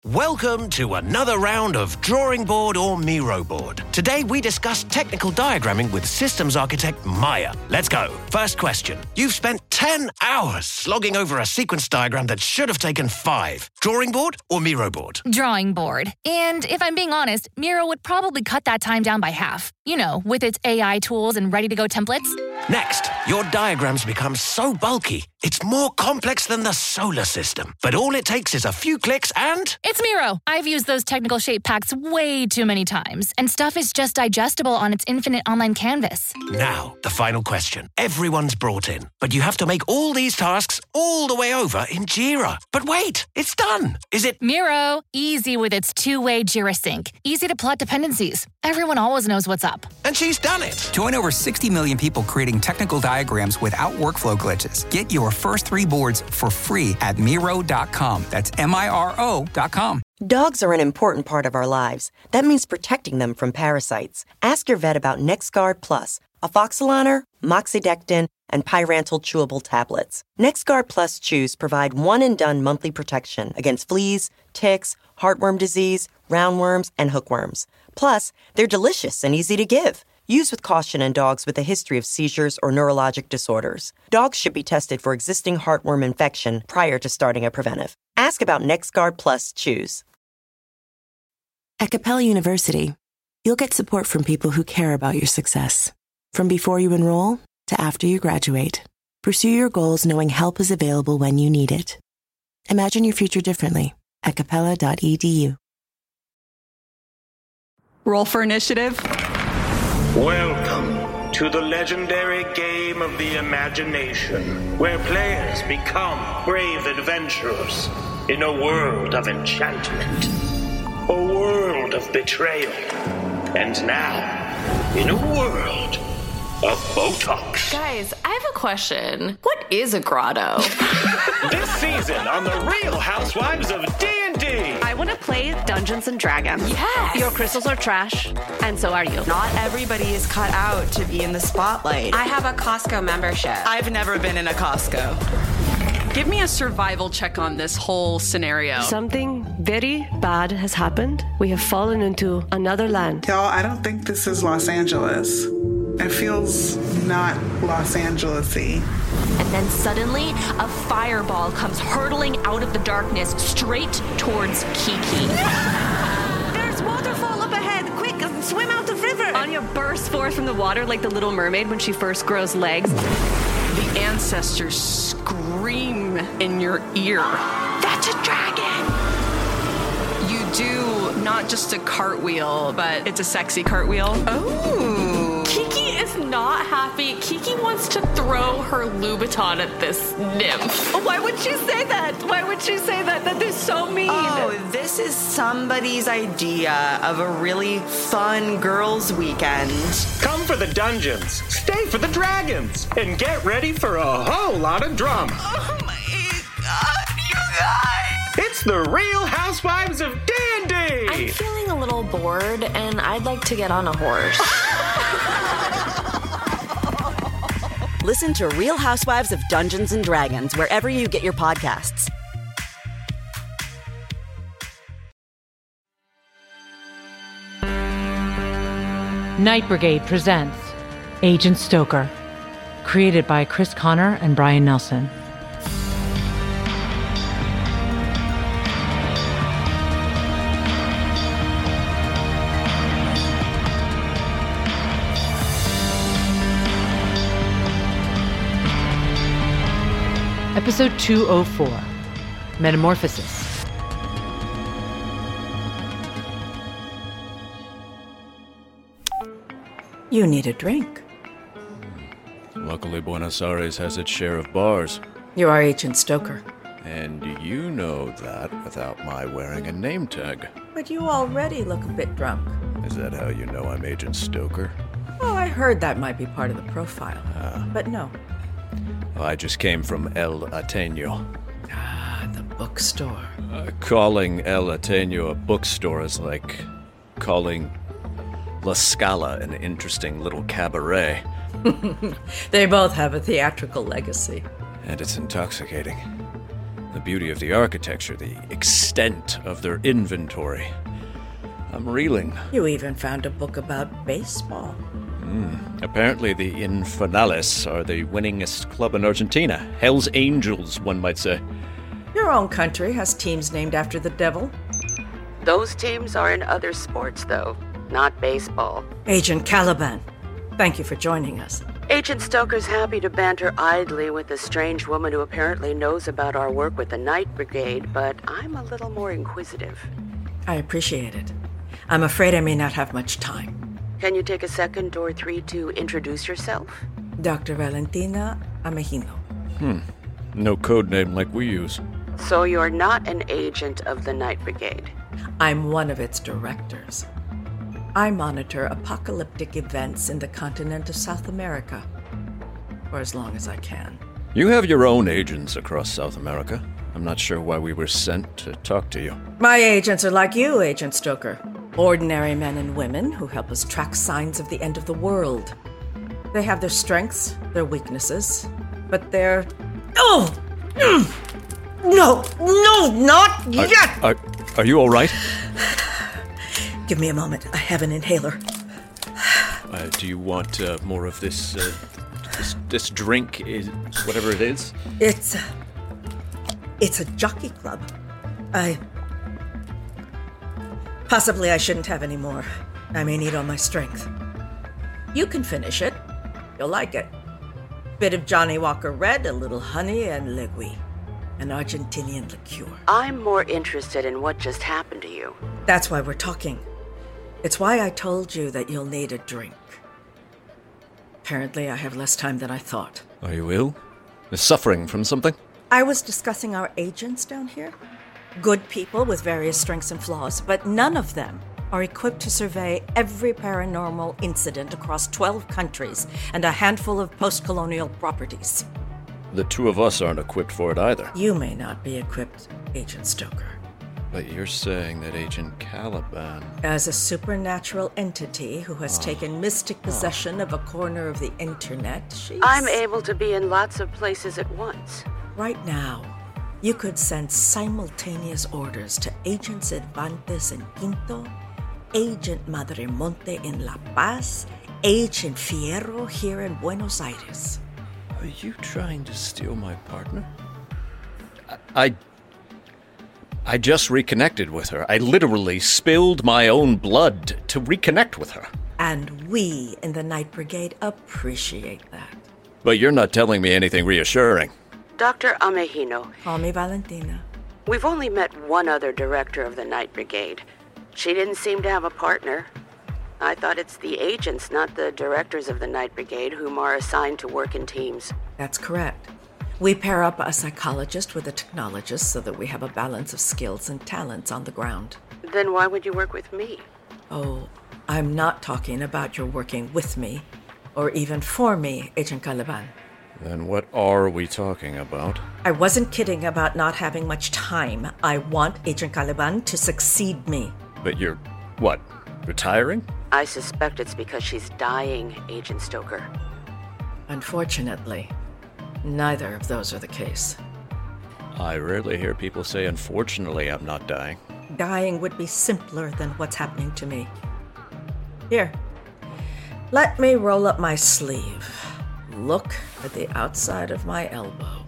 Welcome to another round of Drawing Board or Miro Board. Today we discuss technical diagramming with systems architect Maya. Let's go. First question. You've spent 10 hours slogging over a sequence diagram that should have taken 5. Drawing board or Miro board? Drawing board. And if I'm being honest, Miro would probably cut that time down by half. You know, with its AI tools and ready-to-go templates. Next, your diagrams become so bulky, it's more complex than the solar system. But all it takes is a few clicks and... It's Miro. I've used those technical shape packs way too many times, and stuff is just digestible on its infinite online canvas. Now, the final question. Everyone's brought in, but you have to make all these tasks all the way over in Jira. But wait, it's done. Is it... Miro, easy with its two-way Jira sync. Easy to plot dependencies. Everyone always knows what's up. And she's done it. Join over 60 million people creating technical diagrams without workflow glitches. Get your first 3 boards for free at Miro.com. That's Miro.com. Dogs are an important part of our lives. That means protecting them from parasites. Ask your vet about NexGard Plus, Afoxolaner, Moxidectin, and Pyrantel chewable tablets. NexGard Plus chews provide one-and-done monthly protection against fleas, ticks, heartworm disease, roundworms, and hookworms. Plus, they're delicious and easy to give. Use with caution in dogs with a history of seizures or neurologic disorders. Dogs should be tested for existing heartworm infection prior to starting a preventive. Ask about NexGard Plus chews. At Capella University, you'll get support from people who care about your success. From before you enroll to after you graduate, pursue your goals knowing help is available when you need it. Imagine your future differently at capella.edu. Roll for initiative. Welcome to the legendary game of the imagination, where players become brave adventurers in a world of enchantment, a world of betrayal, and now in a world of Botox. Guys, I have a question. What is a grotto? This season on The Real Housewives of D&D. I want to play Dungeons and Dragons. Yes. Your crystals are trash, and so are you. Not everybody is cut out to be in the spotlight. I have a Costco membership. I've never been in a Costco. Give me a survival check on this whole scenario. Something very bad has happened. We have fallen into another land. Y'all, I don't think this is Los Angeles. It feels not Los Angeles-y. And then suddenly, a fireball comes hurtling out of the darkness straight towards Kiki. There's waterfall up ahead! Quick, swim out the river! Anya bursts forth from the water like the Little Mermaid when she first grows legs. The ancestors scream in your ear. That's a dragon! You do not just a cartwheel, but it's a sexy cartwheel. Oh. Kiki is not happy. Kiki wants to throw her Louboutin at this nymph. Oh, why would she say that? Why would she say that? That is so mean. Oh, this is somebody's idea of a really fun girls' weekend. Come for the dungeons, stay for the dragons, and get ready for a whole lot of drama. Oh my God, you guys! It's The Real Housewives of D&D! I'm feeling a little bored, and I'd like to get on a horse. Listen to Real Housewives of Dungeons and Dragons wherever you get your podcasts. Night Brigade presents Agent Stoker, created by Chris Connor and Brian Nelson. Episode 204, Metamorphosis. You need a drink. Luckily, Buenos Aires has its share of bars. You are Agent Stoker. And you know that without my wearing a name tag. But you already look a bit drunk. Is that how you know I'm Agent Stoker? Oh, I heard that might be part of the profile. But no. Well, I just came from El Ateneo. Ah, the bookstore. Calling El Ateneo a bookstore is like calling La Scala an interesting little cabaret. They both have a theatrical legacy. And it's intoxicating. The beauty of the architecture, the extent of their inventory. I'm reeling. You even found a book about baseball. Apparently the Infernales are the winningest club in Argentina. Hell's Angels, one might say. Your own country has teams named after the devil. Those teams are in other sports, though, not baseball. Agent Caliban, thank you for joining us. Agent Stoker's happy to banter idly with a strange woman who apparently knows about our work with the Night Brigade, but I'm a little more inquisitive. I appreciate it. I'm afraid I may not have much time. Can you take a second or three to introduce yourself? Dr. Valentina Amejino. No code name like we use. So you're not an agent of the Night Brigade? I'm one of its directors. I monitor apocalyptic events in the continent of South America, for as long as I can. You have your own agents across South America. I'm not sure why we were sent to talk to you. My agents are like you, Agent Stoker. Ordinary men and women who help us track signs of the end of the world. They have their strengths, their weaknesses, but they're... Oh! No, not yet! Are you all right? Give me a moment. I have an inhaler. Do you want more of this, this drink, whatever it is? It's a jockey club. Possibly I shouldn't have any more. I may need all my strength. You can finish it. You'll like it. Bit of Johnny Walker Red, a little honey, and legui, an Argentinian liqueur. I'm more interested in what just happened to you. That's why we're talking. It's why I told you that you'll need a drink. Apparently, I have less time than I thought. Are you ill? Suffering from something? I was discussing our agents down here. Good people with various strengths and flaws, but none of them are equipped to survey every paranormal incident across 12 countries and a handful of post-colonial properties. The two of us aren't equipped for it either. You may not be equipped, Agent Stoker. But you're saying that Agent Caliban... As a supernatural entity who has taken mystic possession of a corner of the internet, I'm able to be in lots of places at once. Right now, you could send simultaneous orders to Agent Cervantes in Quinto, Agent Madremonte in La Paz, Agent Fierro here in Buenos Aires. Are you trying to steal my partner? I just reconnected with her. I literally spilled my own blood to reconnect with her. And we in the Night Brigade appreciate that. But you're not telling me anything reassuring. Dr. Amejino. Call me Valentina. We've only met one other director of the Night Brigade. She didn't seem to have a partner. I thought it's the agents, not the directors of the Night Brigade, whom are assigned to work in teams. That's correct. We pair up a psychologist with a technologist so that we have a balance of skills and talents on the ground. Then why would you work with me? Oh, I'm not talking about your working with me, or even for me, Agent Caliban. Then what are we talking about? I wasn't kidding about not having much time. I want Agent Caliban to succeed me. But you're, what, retiring? I suspect it's because she's dying, Agent Stoker. Unfortunately, neither of those are the case. I rarely hear people say, unfortunately, I'm not dying. Dying would be simpler than what's happening to me. Here, let me roll up my sleeve. Look at the outside of my elbow.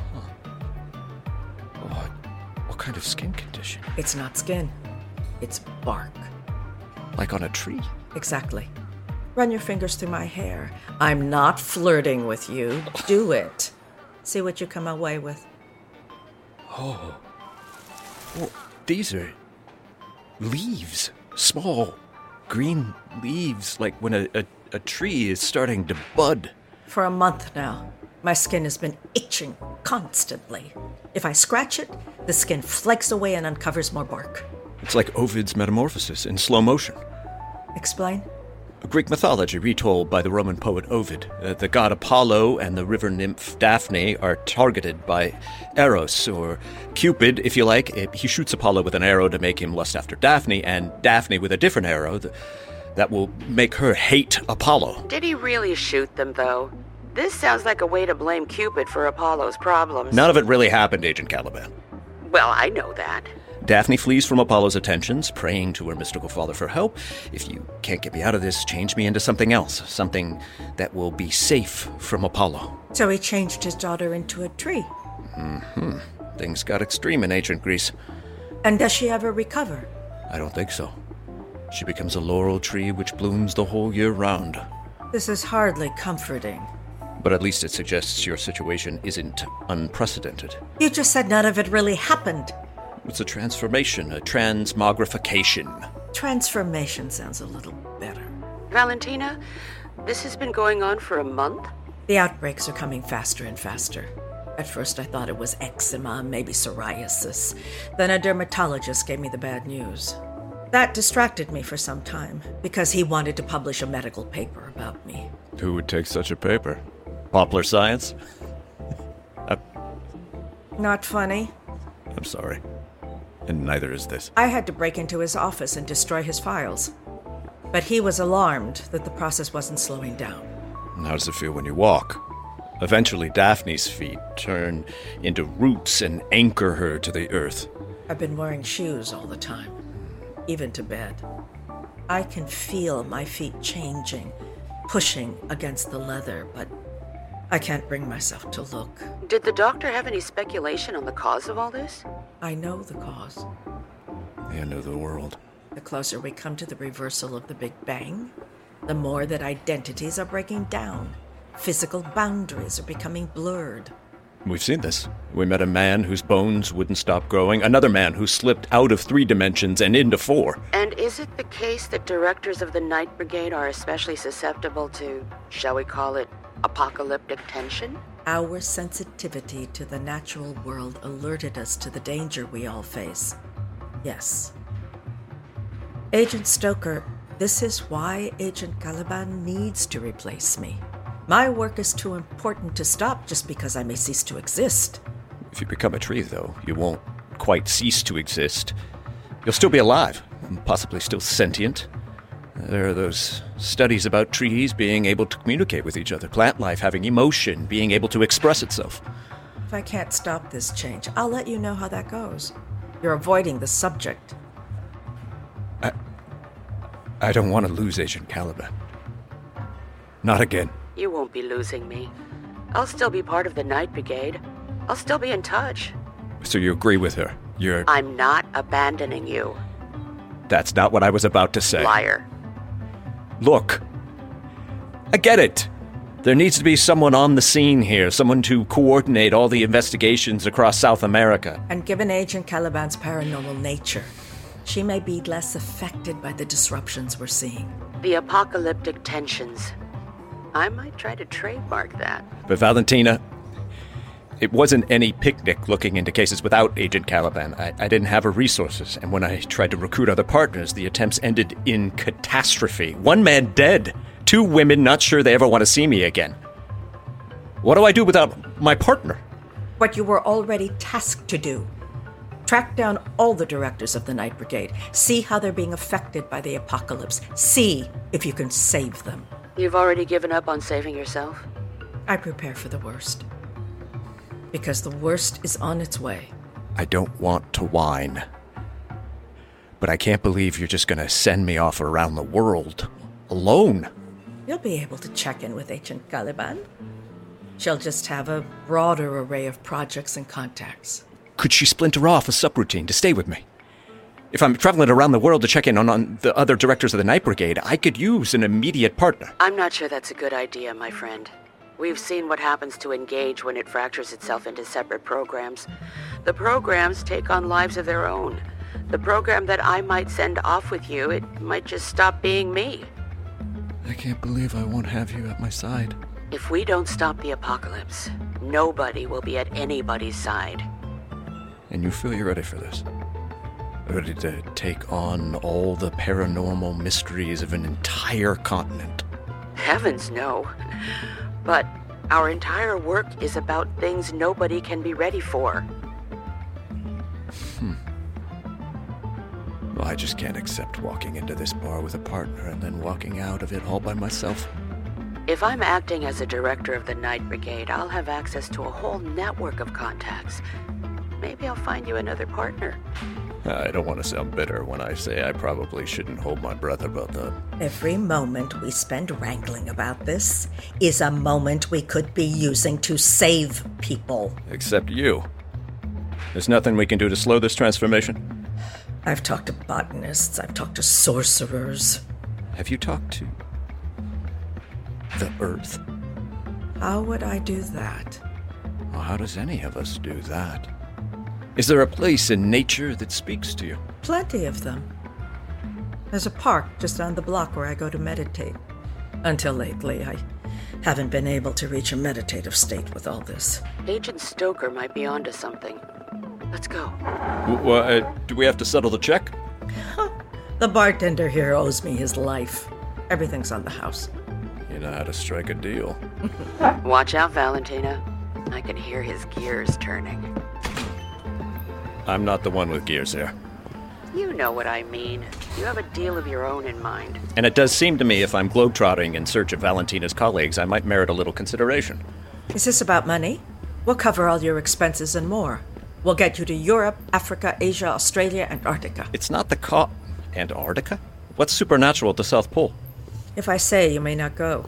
What kind of skin condition? It's not skin. It's bark. Like on a tree? Exactly. Run your fingers through my hair. I'm not flirting with you. Do it. See what you come away with. Oh. Well, these are leaves. Small, green leaves, like when a tree is starting to bud. For a month now, my skin has been itching constantly. If I scratch it, the skin flakes away and uncovers more bark. It's like Ovid's Metamorphosis in slow motion. Explain? Greek mythology retold by the Roman poet Ovid. The god Apollo and the river nymph Daphne are targeted by Eros, or Cupid, if you like. He shoots Apollo with an arrow to make him lust after Daphne, and Daphne with a different arrow that will make her hate Apollo. Did he really shoot them, though? This sounds like a way to blame Cupid for Apollo's problems. None of it really happened, Agent Caliban. Well, I know that. Daphne flees from Apollo's attentions, praying to her mystical father for help. If you can't get me out of this, change me into something else. Something that will be safe from Apollo. So he changed his daughter into a tree. Mm-hmm. Things got extreme in ancient Greece. And does she ever recover? I don't think so. She becomes a laurel tree which blooms the whole year round. This is hardly comforting. But at least it suggests your situation isn't unprecedented. You just said none of it really happened. It's a transformation, a transmogrification. Transformation sounds a little better. Valentina, this has been going on for a month? The outbreaks are coming faster and faster. At first I thought it was eczema, maybe psoriasis. Then a dermatologist gave me the bad news. That distracted me for some time, because he wanted to publish a medical paper about me. Who would take such a paper? Poplar Science? Not funny. I'm sorry. And neither is this. I had to break into his office and destroy his files. But he was alarmed that the process wasn't slowing down. How does it feel when you walk? Eventually, Daphne's feet turn into roots and anchor her to the earth. I've been wearing shoes all the time, even to bed. I can feel my feet changing, pushing against the leather, but I can't bring myself to look. Did the doctor have any speculation on the cause of all this? I know the cause. The end of the world. The closer we come to the reversal of the Big Bang, the more that identities are breaking down. Physical boundaries are becoming blurred. We've seen this. We met a man whose bones wouldn't stop growing, another man who slipped out of 3 dimensions and into 4. And is it the case that directors of the Night Brigade are especially susceptible to, shall we call it, apocalyptic tension? Our sensitivity to the natural world alerted us to the danger we all face. Yes. Agent Stoker, this is why Agent Caliban needs to replace me. My work is too important to stop just because I may cease to exist. If you become a tree, though, you won't quite cease to exist. You'll still be alive, possibly still sentient. There are those studies about trees being able to communicate with each other, plant life having emotion, being able to express itself. If I can't stop this change, I'll let you know how that goes. You're avoiding the subject. I don't want to lose Agent Caliban. Not again. You won't be losing me. I'll still be part of the Night Brigade. I'll still be in touch. So you agree with her? I'm not abandoning you. That's not what I was about to say. Liar. Look, I get it. There needs to be someone on the scene here, someone to coordinate all the investigations across South America. And given Agent Caliban's paranormal nature, she may be less affected by the disruptions we're seeing. The apocalyptic tensions. I might try to trademark that. But Valentina, it wasn't any picnic looking into cases without Agent Caliban. I didn't have her resources, and when I tried to recruit other partners, the attempts ended in catastrophe. 1 man dead, 2 women not sure they ever want to see me again. What do I do without my partner? What you were already tasked to do. Track down all the directors of the Night Brigade. See how they're being affected by the apocalypse. See if you can save them. You've already given up on saving yourself? I prepare for the worst. Because the worst is on its way. I don't want to whine. But I can't believe you're just gonna send me off around the world. Alone. You'll be able to check in with Agent Caliban. She'll just have a broader array of projects and contacts. Could she splinter off a subroutine to stay with me? If I'm traveling around the world to check in on the other directors of the Night Brigade, I could use an immediate partner. I'm not sure that's a good idea, my friend. We've seen what happens to Engage when it fractures itself into separate programs. The programs take on lives of their own. The program that I might send off with you, it might just stop being me. I can't believe I won't have you at my side. If we don't stop the apocalypse, nobody will be at anybody's side. And you feel you're ready for this? Ready to take on all the paranormal mysteries of an entire continent? Heavens, no. But our entire work is about things nobody can be ready for. Well, I just can't accept walking into this bar with a partner and then walking out of it all by myself. If I'm acting as a director of the Night Brigade, I'll have access to a whole network of contacts. Maybe I'll find you another partner. I don't want to sound bitter when I say I probably shouldn't hold my breath about that. Every moment we spend wrangling about this is a moment we could be using to save people. Except you. There's nothing we can do to slow this transformation? I've talked to botanists, I've talked to sorcerers. Have you talked to the Earth? How would I do that? Well, how does any of us do that? Is there a place in nature that speaks to you? Plenty of them. There's a park just down the block where I go to meditate. Until lately, I haven't been able to reach a meditative state with all this. Agent Stoker might be onto something. Let's go. Do we have to settle the check? The bartender here owes me his life. Everything's on the house. You know how to strike a deal. Watch out, Valentina. I can hear his gears turning. I'm not the one with gears here. You know what I mean. You have a deal of your own in mind. And it does seem to me if I'm globetrotting in search of Valentina's colleagues, I might merit a little consideration. Is this about money? We'll cover all your expenses and more. We'll get you to Europe, Africa, Asia, Australia, Antarctica. It's not the Antarctica? What's supernatural at the South Pole? If I say, you may not go.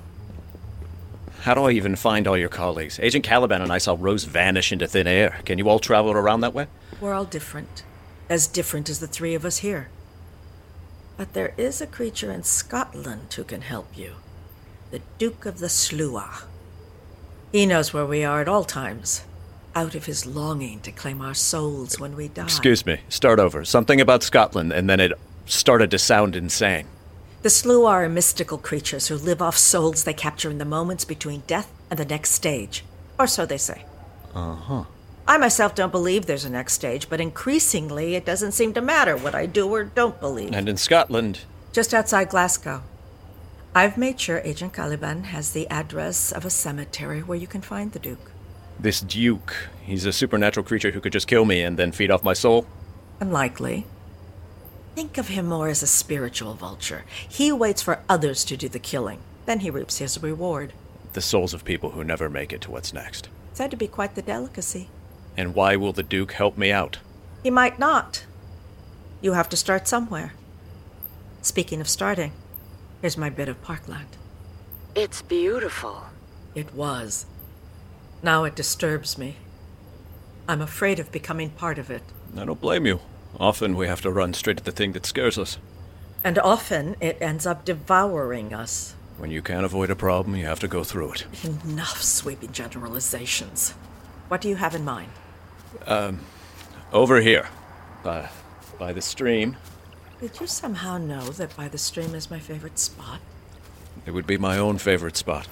How do I even find all your colleagues? Agent Caliban and I saw Rose vanish into thin air. Can you all travel around that way? We're all different. As different as the three of us here. But there is a creature in Scotland who can help you. The Duke of the Sluagh. He knows where we are at all times. Out of his longing to claim our souls when we die. Excuse me. Start over. Something about Scotland, and then it started to sound insane. The Sluagh are mystical creatures who live off souls they capture in the moments between death and the next stage. Or so they say. Uh-huh. I myself don't believe there's a next stage, but increasingly it doesn't seem to matter what I do or don't believe. And in Scotland? Just outside Glasgow. I've made sure Agent Caliban has the address of a cemetery where you can find the Duke. This Duke, he's a supernatural creature who could just kill me and then feed off my soul? Unlikely. Think of him more as a spiritual vulture. He waits for others to do the killing. Then he reaps his reward. The souls of people who never make it to what's next. Said to be quite the delicacy. And why will the Duke help me out? He might not. You have to start somewhere. Speaking of starting, here's my bit of parkland. It's beautiful. It was. Now it disturbs me. I'm afraid of becoming part of it. I don't blame you. Often we have to run straight at the thing that scares us. And often it ends up devouring us. When you can't avoid a problem, you have to go through it. Enough sweeping generalizations. What do you have in mind? Over here. By the stream. Did you somehow know that by the stream is my favorite spot? It would be my own favorite spot.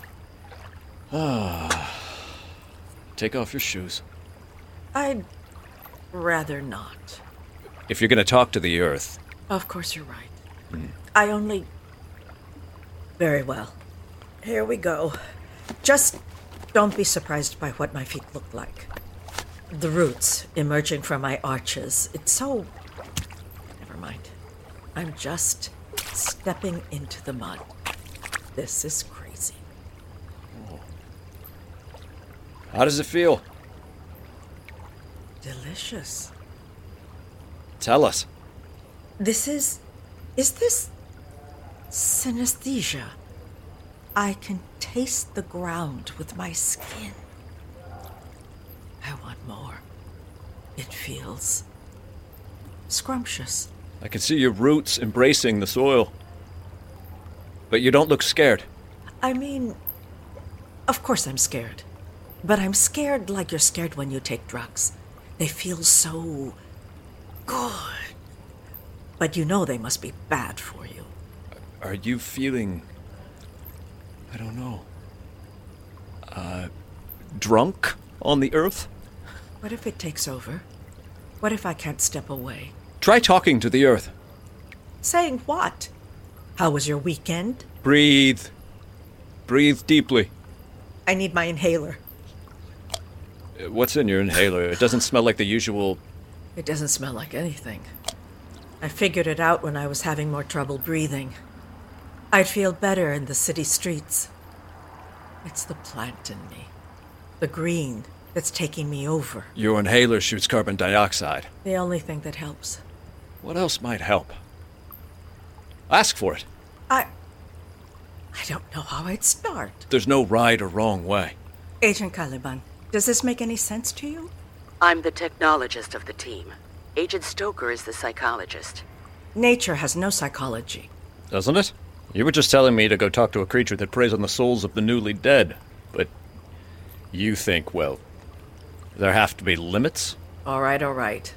Take off your shoes. I'd rather not. If you're going to talk to the Earth... Of course you're right. I only... Very well. Here we go. Just don't be surprised by what my feet look like. The roots emerging from my arches. It's so... Never mind. I'm just stepping into the mud. This is crazy. How does it feel? Delicious. Tell us. Is this synesthesia? I can taste the ground with my skin. I want more. It feels scrumptious. I can see your roots embracing the soil. But you don't look scared. I mean, of course I'm scared. But I'm scared like you're scared when you take drugs. They feel so good. But you know they must be bad for you. Are you feeling... I don't know... drunk on the Earth? What if it takes over? What if I can't step away? Try talking to the Earth. Saying what? How was your weekend? Breathe. Breathe deeply. I need my inhaler. What's in your inhaler? It doesn't smell like the usual... It doesn't smell like anything. I figured it out when I was having more trouble breathing. I'd feel better in the city streets. It's the plant in me. The green that's taking me over. Your inhaler shoots carbon dioxide. The only thing that helps. What else might help? Ask for it. I don't know how I'd start. There's no right or wrong way. Agent Caliban, does this make any sense to you? I'm the technologist of the team. Agent Stoker is the psychologist. Nature has no psychology. Doesn't it? You were just telling me to go talk to a creature that preys on the souls of the newly dead. But you think, well, there have to be limits? All right.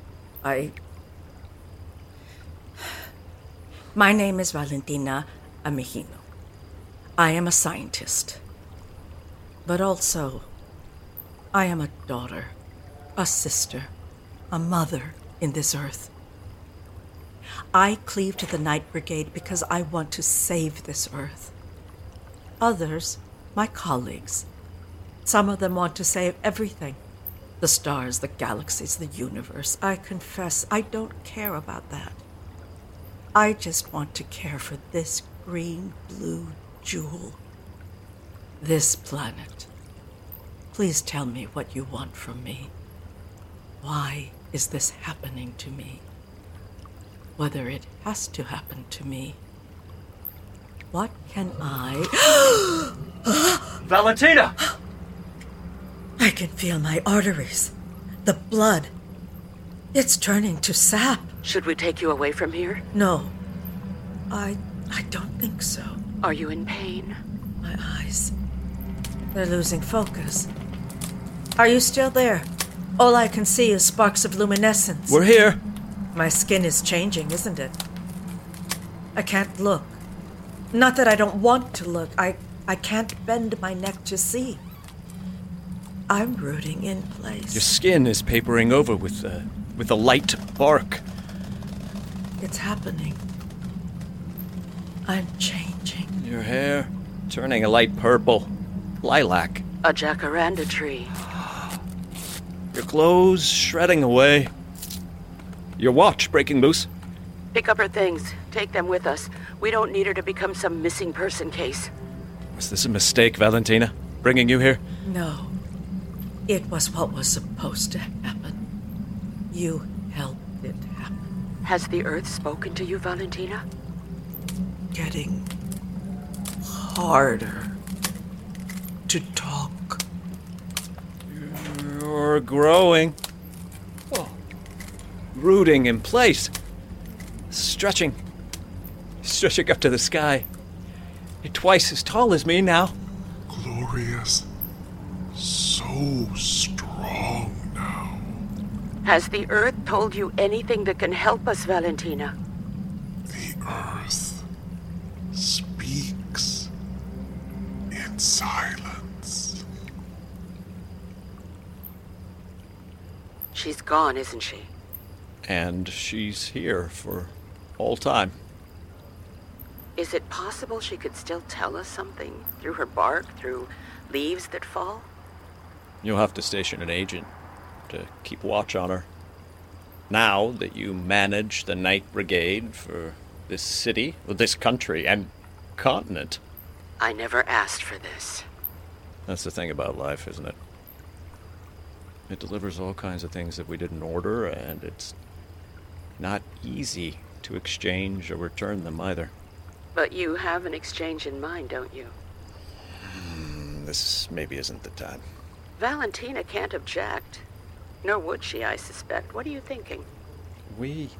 My name is Valentina Amihino. I am a scientist. But also, I am a daughter, a sister, a mother in this earth. I cleave to the Night Brigade because I want to save this earth. Others, my colleagues, some of them want to save everything. The stars, the galaxies, the universe. I confess, I don't care about that. I just want to care for this green-blue jewel. This planet. Please tell me what you want from me. Why is this happening to me? Whether it has to happen to me. What can I... Valentina! I can feel my arteries. The blood. It's turning to sap. Should we take you away from here? No. I don't think so. Are you in pain? My eyes. They're losing focus. Are you still there? All I can see is sparks of luminescence. We're here. My skin is changing, isn't it? I can't look. Not that I don't want to look. I can't bend my neck to see. I'm rooting in place. Your skin is papering over with a light bark. It's happening. I'm changing. Your hair turning a light purple. Lilac. A jacaranda tree. Your clothes shredding away. Your watch breaking loose. Pick up her things. Take them with us. We don't need her to become some missing person case. Was this a mistake, Valentina? Bringing you here? No. It was what was supposed to happen. You helped it happen. Has the Earth spoken to you, Valentina? Getting harder to talk. You're growing. Oh. Rooting in place. Stretching up to the sky. You're twice as tall as me now. Glorious. So strong now. Has the Earth told you anything that can help us, Valentina? The Earth speaks in silence. She's gone, isn't she? And she's here for all time. Is it possible she could still tell us something through her bark, through leaves that fall? You'll have to station an agent to keep watch on her. Now that you manage the Night Brigade for this city, this country, and continent. I never asked for this. That's the thing about life, isn't it? It delivers all kinds of things that we didn't order, and it's not easy to exchange or return them either. But you have an exchange in mind, don't you? This maybe isn't the time. Valentina can't object. Nor would she, I suspect. What are you thinking? We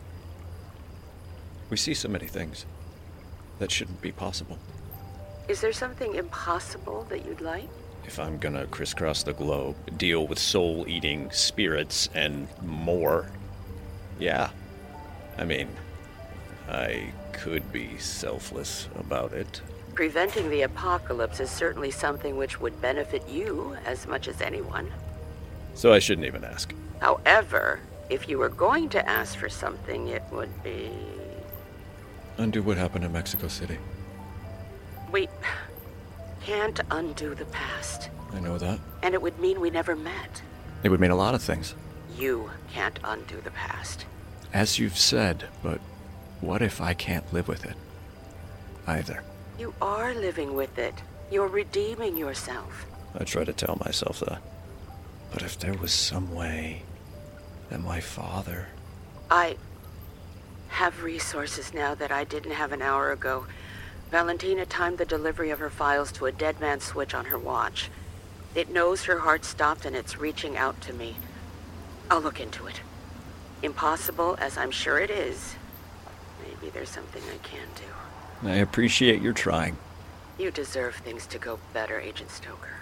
see so many things that shouldn't be possible. Is there something impossible that you'd like? If I'm gonna crisscross the globe, deal with soul-eating spirits and more, yeah. I mean, I could be selfless about it. Preventing the apocalypse is certainly something which would benefit you as much as anyone. So I shouldn't even ask. However, if you were going to ask for something, it would be... Undo what happened in Mexico City. We can't undo the past. I know that. And it would mean we never met. It would mean a lot of things. You can't undo the past. As you've said, but what if I can't live with it? Either. You are living with it. You're redeeming yourself. I try to tell myself that. But if there was some way that my father... I have resources now that I didn't have an hour ago. Valentina timed the delivery of her files to a dead man's switch on her watch. It knows her heart stopped and it's reaching out to me. I'll look into it. Impossible as I'm sure it is, maybe there's something I can do. I appreciate your trying. You deserve things to go better, Agent Stoker.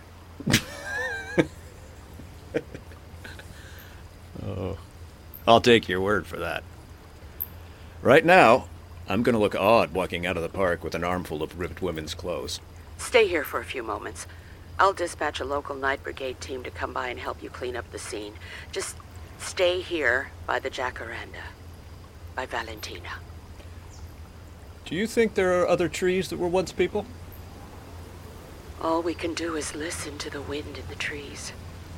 Oh, I'll take your word for that. Right now, I'm gonna look odd walking out of the park with an armful of ripped women's clothes. Stay here for a few moments. I'll dispatch a local night brigade team to come by and help you clean up the scene. Just stay here by the Jacaranda. By Valentina. Do you think there are other trees that were once people? All we can do is listen to the wind in the trees.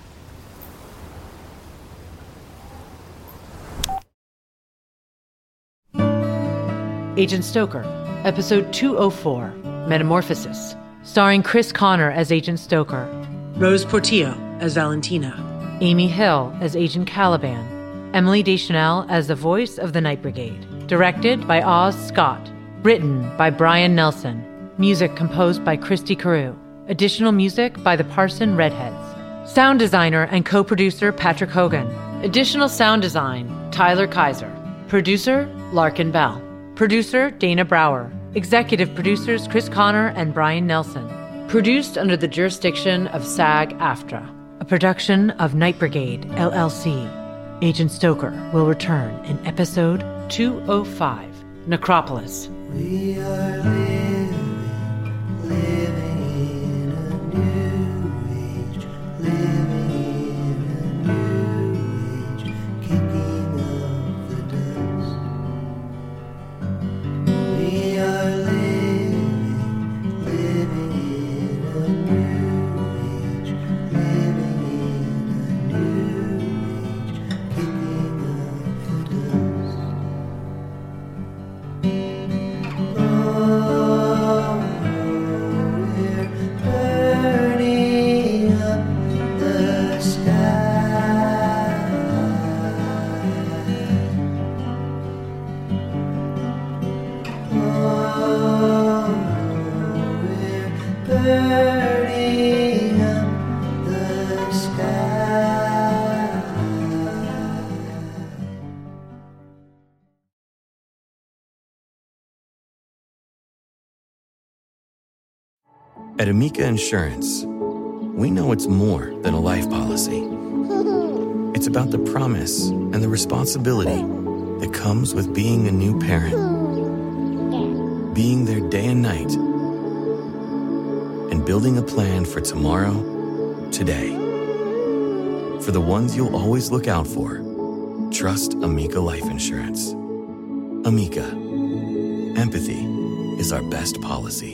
Agent Stoker, Episode 204, Metamorphosis, starring Chris Connor as Agent Stoker, Rose Portillo as Valentina, Amy Hill as Agent Caliban, Emily Deschanel as the voice of the Night Brigade, directed by Oz Scott, written by Brian Nelson, music composed by Christy Carew, additional music by the Parson Redheads, sound designer and co-producer Patrick Hogan, additional sound design Tyler Kaiser, producer Larkin Bell. Producer, Dana Brower. Executive producers, Chris Connor and Brian Nelson. Produced under the jurisdiction of SAG-AFTRA. A production of Night Brigade, LLC. Agent Stoker will return in episode 205, Necropolis. We are living in a new age, living in a new age, kicking up the dust. We are living in a new age, living in a new age, kicking up the dust. Oh, we're burning up the sky. Oh, we're burning up the sky. At Amica Insurance, we know it's more than a life policy. It's about the promise and the responsibility that comes with being a new parent. Being there day and night. And building a plan for tomorrow, today. For the ones you'll always look out for, trust Amica Life Insurance. Amica. Empathy is our best policy.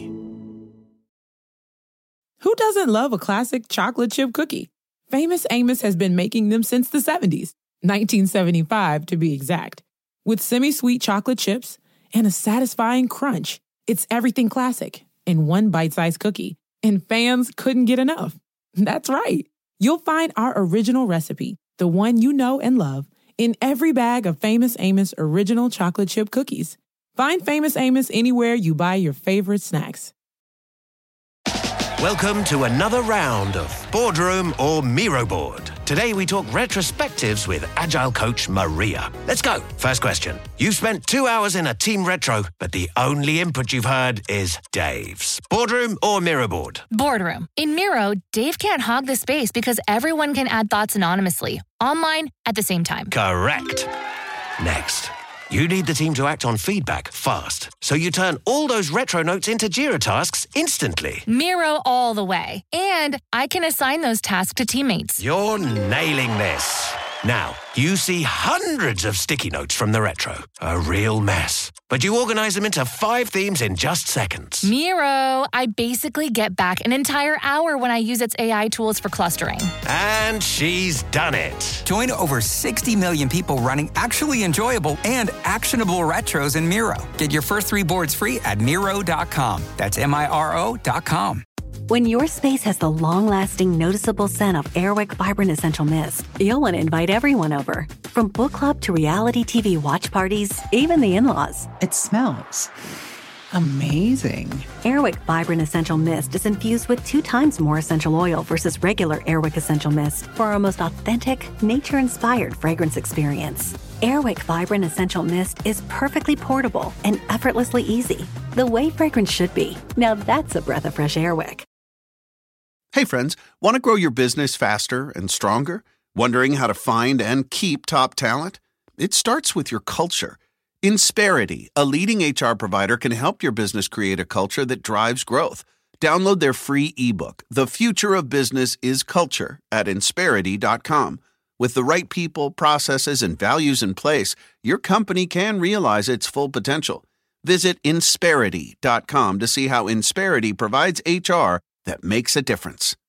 Who doesn't love a classic chocolate chip cookie? Famous Amos has been making them since the 70s, 1975 to be exact. With semi-sweet chocolate chips and a satisfying crunch, it's everything classic in one bite-sized cookie. And fans couldn't get enough. That's right. You'll find our original recipe, the one you know and love, in every bag of Famous Amos original chocolate chip cookies. Find Famous Amos anywhere you buy your favorite snacks. Welcome to another round of Boardroom or Miro Board. Today we talk retrospectives with Agile coach Maria. Let's go. First question. You've spent 2 hours in a team retro, but the only input you've heard is Dave's. Boardroom or Miro Board? Boardroom. In Miro, Dave can't hog the space because everyone can add thoughts anonymously, online at the same time. Correct. Next. You need the team to act on feedback fast, so you turn all those retro notes into Jira tasks instantly. Miro all the way. And I can assign those tasks to teammates. You're nailing this. Now, you see hundreds of sticky notes from the retro. A real mess. But you organize them into 5 themes in just seconds. Miro, I basically get back an entire hour when I use its AI tools for clustering. And she's done it. Join over 60 million people running actually enjoyable and actionable retros in Miro. Get your first 3 boards free at Miro.com. That's Miro.com. When your space has the long-lasting, noticeable scent of Airwick Vibrant Essential Mist, you'll want to invite everyone over. From book club to reality TV watch parties, even the in-laws. It smells amazing. Airwick Vibrant Essential Mist is infused with 2 times more essential oil versus regular Airwick Essential Mist for our most authentic, nature-inspired fragrance experience. Airwick Vibrant Essential Mist is perfectly portable and effortlessly easy. The way fragrance should be. Now that's a breath of fresh Airwick. Hey friends, want to grow your business faster and stronger? Wondering how to find and keep top talent? It starts with your culture. Insperity, a leading HR provider, can help your business create a culture that drives growth. Download their free ebook, The Future of Business is Culture, at Insperity.com. With the right people, processes, and values in place, your company can realize its full potential. Visit Insperity.com to see how Insperity provides HR that makes a difference.